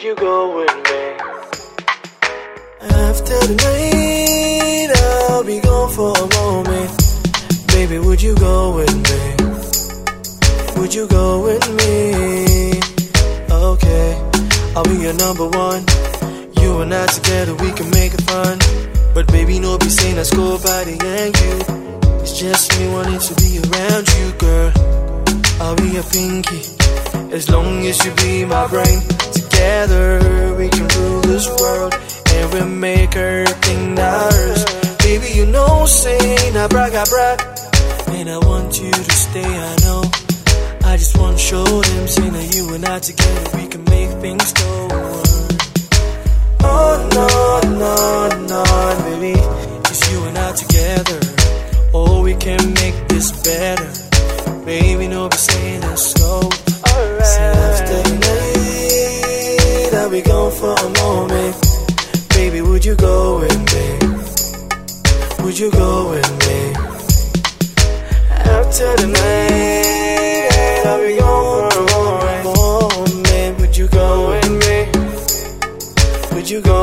you go with me? After the night, I'll be gone for a moment. Baby, would you go with me? Would you go with me? Okay, I'll be your number one. You and I together, we can make it fun. But baby, no be saying let's go party and you. It's just me wanting to be around you, girl. I'll be your pinky, as long as you be my brain. Together, we can rule this world, and we'll make everything ours. Baby, you know, say, I brag, and I want you to stay, I know. I just want to show them, say that you and I together, we can make things go on. On, baby, it's you and I together. Oh, we can make this better. Baby, no be saying let's go. Alright. Say after the night, I'll be gone for a moment. Baby, would you go with me? Would you go with me? After the night, I'll be gone for a moment. Would you go with me? Would you go